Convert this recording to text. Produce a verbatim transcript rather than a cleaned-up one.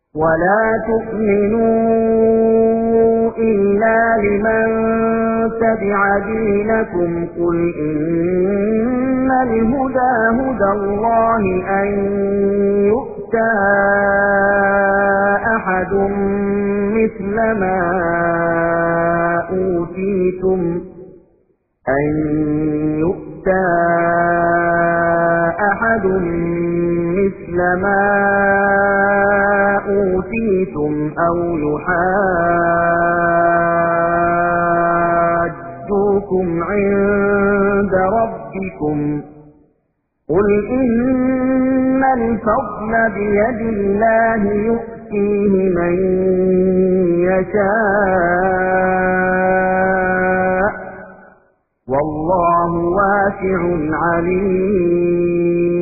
ولا تؤمنوا إلا لمن تبع دينكم قل إن الهدى هدى الله أن يؤتى أحد مثل ما أوتيتم أن يؤتى أحد مثل ما أوتيتم أو يحاجوكم عند ربكم قل إن الفضل بيد الله يؤتيه من يشاء والله واسع عليم.